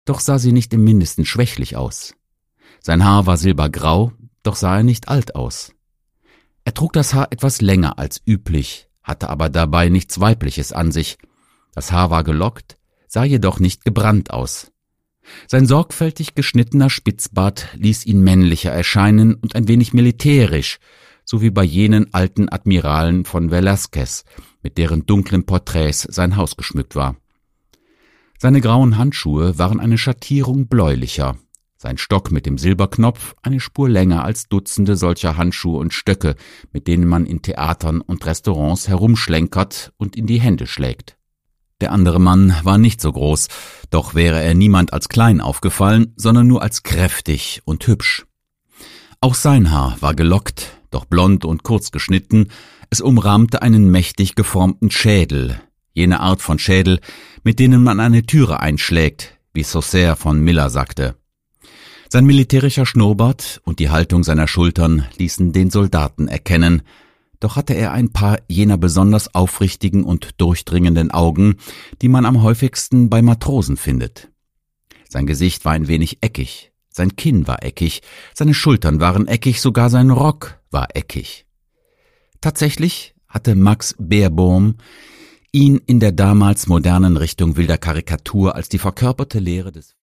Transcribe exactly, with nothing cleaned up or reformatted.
doch sah sie nicht im Mindesten schwächlich aus. Sein Haar war silbergrau, doch sah er nicht alt aus. Er trug das Haar etwas länger als üblich, hatte aber dabei nichts Weibliches an sich. Das Haar war gelockt, sah jedoch nicht gebrannt aus. Sein sorgfältig geschnittener Spitzbart ließ ihn männlicher erscheinen und ein wenig militärisch, so wie bei jenen alten Admiralen von Velázquez, mit deren dunklen Porträts sein Haus geschmückt war. Seine grauen Handschuhe waren eine Schattierung bläulicher, sein Stock mit dem Silberknopf eine Spur länger als Dutzende solcher Handschuhe und Stöcke, mit denen man in Theatern und Restaurants herumschlenkert und in die Hände schlägt. Der andere Mann war nicht so groß, doch wäre er niemand als klein aufgefallen, sondern nur als kräftig und hübsch. Auch sein Haar war gelockt, doch blond und kurz geschnitten, es umrahmte einen mächtig geformten Schädel, jene Art von Schädel, mit denen man eine Türe einschlägt, wie Saussure von Miller sagte. Sein militärischer Schnurrbart und die Haltung seiner Schultern ließen den Soldaten erkennen, doch hatte er ein paar jener besonders aufrichtigen und durchdringenden Augen, die man am häufigsten bei Matrosen findet. Sein Gesicht war ein wenig eckig, sein Kinn war eckig, seine Schultern waren eckig, sogar sein Rock war eckig. Tatsächlich hatte Max Beerbohm ihn in der damals modernen Richtung wilder Karikatur als die verkörperte Lehre des